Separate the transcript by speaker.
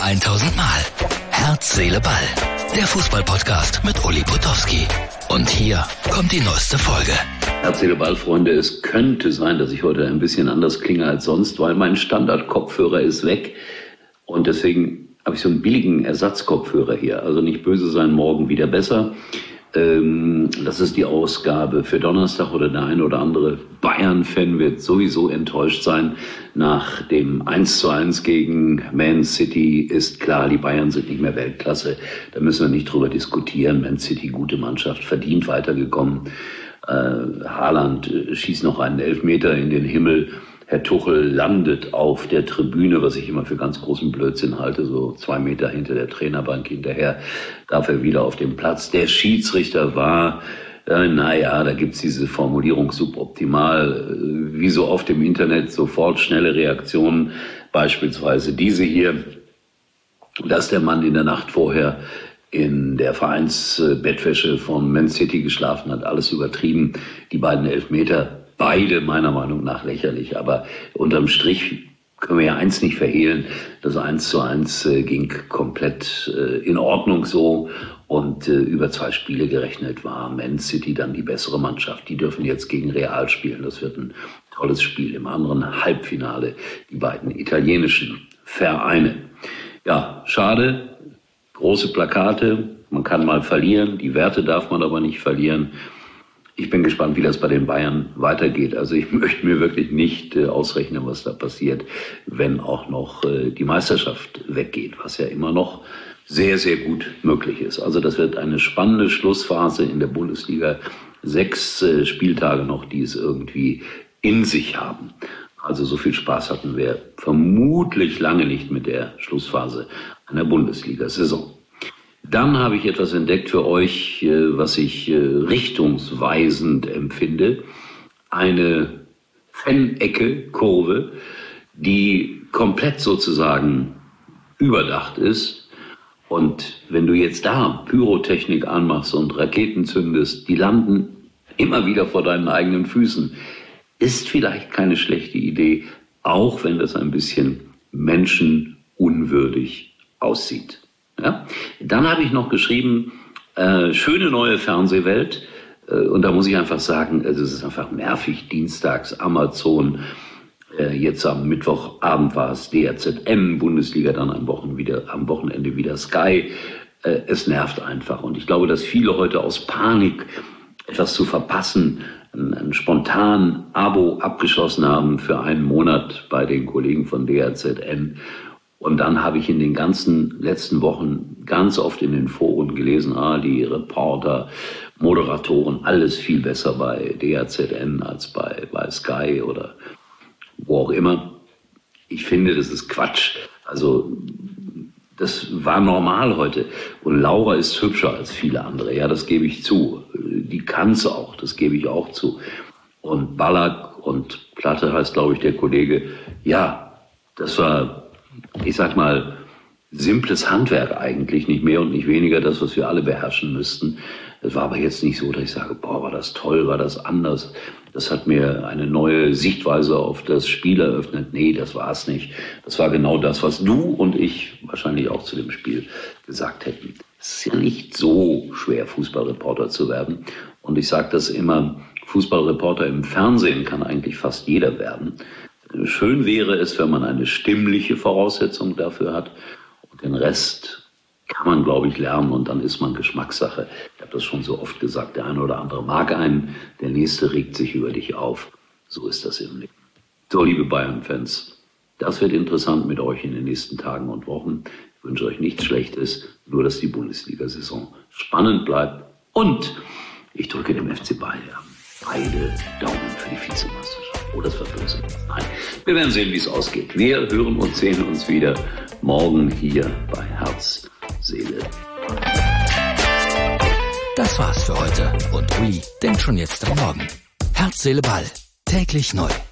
Speaker 1: 1000 Mal. Herz, Seele, Ball. Der Fußball-Podcast mit Uli Potowski. Und hier kommt die neueste Folge.
Speaker 2: Herz, Seele, Ball, Freunde, es könnte sein, dass ich heute ein bisschen anders klinge als sonst, weil mein Standard-Kopfhörer ist weg. Und deswegen habe ich so einen billigen Ersatzkopfhörer hier. Also nicht böse sein, morgen wieder besser. Das ist die Ausgabe für Donnerstag, oder der eine oder andere Bayern-Fan wird sowieso enttäuscht sein. Nach dem 1:1 gegen Man City ist klar, die Bayern sind nicht mehr Weltklasse. Da müssen wir nicht drüber diskutieren. Man City, gute Mannschaft, verdient weitergekommen. Haaland schießt noch einen Elfmeter in den Himmel. Herr Tuchel landet auf der Tribüne, was ich immer für ganz großen Blödsinn halte, so 2 Meter hinter der Trainerbank hinterher, darf er wieder auf dem Platz. Der Schiedsrichter war, da gibt's diese Formulierung suboptimal, wie so oft im Internet, sofort schnelle Reaktionen, beispielsweise diese hier, dass der Mann in der Nacht vorher in der Vereinsbettwäsche von Man City geschlafen hat, alles übertrieben, die beiden Elfmeter, beide meiner Meinung nach lächerlich, aber unterm Strich können wir ja eins nicht verhehlen, das 1:1 ging komplett in Ordnung so und über 2 Spiele gerechnet war Man City dann die bessere Mannschaft. Die dürfen jetzt gegen Real spielen, das wird ein tolles Spiel. Im anderen Halbfinale die beiden italienischen Vereine. Ja, schade, große Plakate, man kann mal verlieren, die Werte darf man aber nicht verlieren. Ich bin gespannt, wie das bei den Bayern weitergeht. Also ich möchte mir wirklich nicht ausrechnen, was da passiert, wenn auch noch die Meisterschaft weggeht, was ja immer noch sehr, sehr gut möglich ist. Also das wird eine spannende Schlussphase in der Bundesliga. 6 Spieltage noch, die es irgendwie in sich haben. Also so viel Spaß hatten wir vermutlich lange nicht mit der Schlussphase einer Bundesliga-Saison. Dann habe ich etwas entdeckt für euch, was ich richtungsweisend empfinde. Eine Fan-Ecke-Kurve, die komplett sozusagen überdacht ist. Und wenn du jetzt da Pyrotechnik anmachst und Raketen zündest, die landen immer wieder vor deinen eigenen Füßen. Ist vielleicht keine schlechte Idee, auch wenn das ein bisschen menschenunwürdig aussieht. Ja? Dann habe ich noch geschrieben, schöne neue Fernsehwelt. Und da muss ich einfach sagen, es ist einfach nervig, dienstags Amazon, jetzt am Mittwochabend war es DRZN, Bundesliga, dann am Wochenende wieder Sky. Es nervt einfach. Und ich glaube, dass viele heute aus Panik, etwas zu verpassen, ein spontan Abo abgeschlossen haben für einen Monat bei den Kollegen von DRZN. Und dann habe ich in den ganzen letzten Wochen ganz oft in den Foren gelesen, die Reporter, Moderatoren, alles viel besser bei DRZN als bei Sky oder wo auch immer. Ich finde, das ist Quatsch. Also das war normal heute. Und Laura ist hübscher als viele andere. Ja, das gebe ich zu. Die kann's auch, das gebe ich auch zu. Und Ballack und Platte heißt, glaube ich, der Kollege. Ja, das war, ich sag mal, simples Handwerk eigentlich, nicht mehr und nicht weniger, das, was wir alle beherrschen müssten. Es war aber jetzt nicht so, dass ich sage, war das toll, war das anders. Das hat mir eine neue Sichtweise auf das Spiel eröffnet. Nee, das war es nicht. Das war genau das, was du und ich wahrscheinlich auch zu dem Spiel gesagt hätten. Es ist ja nicht so schwer, Fußballreporter zu werden. Und ich sage das immer, Fußballreporter im Fernsehen kann eigentlich fast jeder werden. Schön wäre es, wenn man eine stimmliche Voraussetzung dafür hat. Und den Rest kann man, glaube ich, lernen und dann ist man Geschmackssache. Ich habe das schon so oft gesagt, der eine oder andere mag einen, der nächste regt sich über dich auf. So ist das im Leben. So, liebe Bayern-Fans, das wird interessant mit euch in den nächsten Tagen und Wochen. Ich wünsche euch nichts Schlechtes, nur dass die Bundesliga-Saison spannend bleibt. Und ich drücke dem FC Bayern beide Daumen für die Vizemeisterschaft. Oh, das war böse. Nein, wir werden sehen, wie es ausgeht. Wir hören und sehen uns wieder morgen hier bei Herz, Seele.
Speaker 1: Das war's für heute. Und Uli denkt schon jetzt am Morgen. Herz, Seele, Ball. Täglich neu.